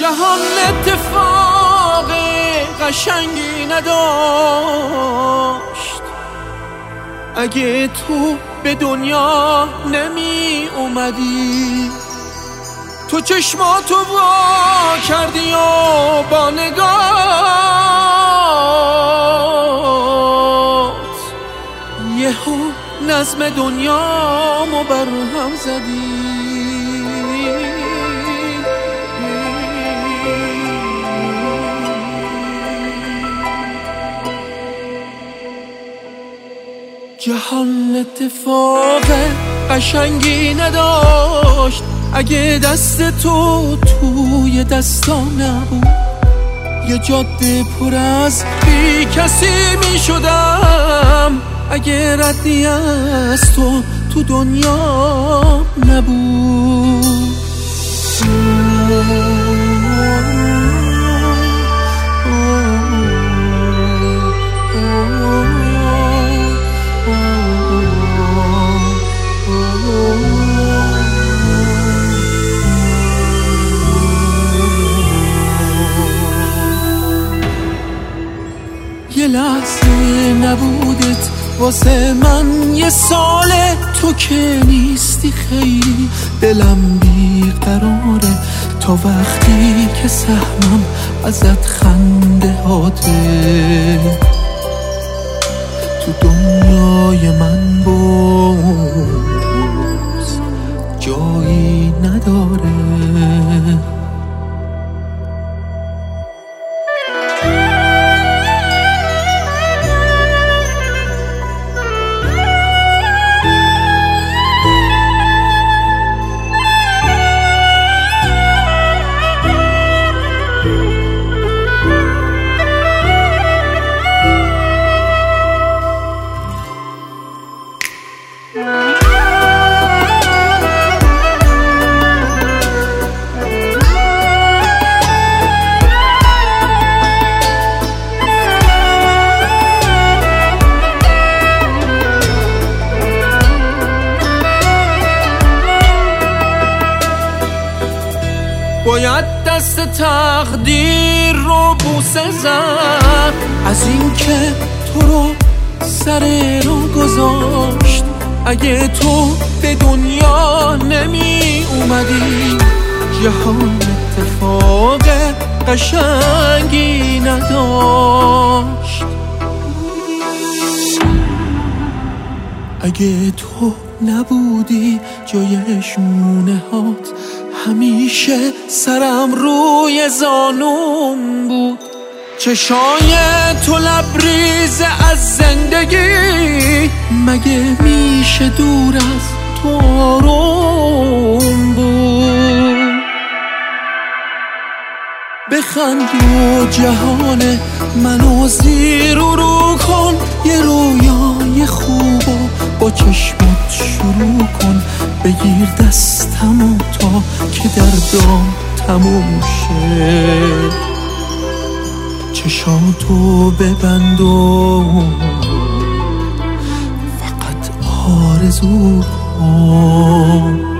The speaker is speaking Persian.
جهان اتفاق قشنگی نداشت اگه تو به دنیا نمی اومدی. تو چشماتو وا کردی و با نگاهت یهو نظم دنیامو برهم زدی. جهان اتفاق قشنگی نداشت اگه دست تو توی دستام نبود. یه جاده پر از بی کسی می شدم اگه ردی از تو دنیا نبود. یه لحظه نبودت واسه من یه ساله. تو که نیستی خیلی دلم بیقراره تا وقتی که سهمم ازت خنده هاته. تو دنیای من باز جایی نداره. باید دست تقدیر رو بوسه زد از این که تو رو سر رو گذاشت. اگه تو به دنیا نمی اومدی جهان اتفاق قشنگی نداشت. اگه تو نبودی جای شونه هات همیشه سرم روی زانوم بود. چشای تو لبریز از زندگی مگه میشه دور از تو آروم بود. بخند و جهان منو زیر و رو کن. یه رویای خوب و با چشمات شروع کن. بگیر دستمو تا که دردام تموم شه. چشاتو ببند و فقط آرزو کن.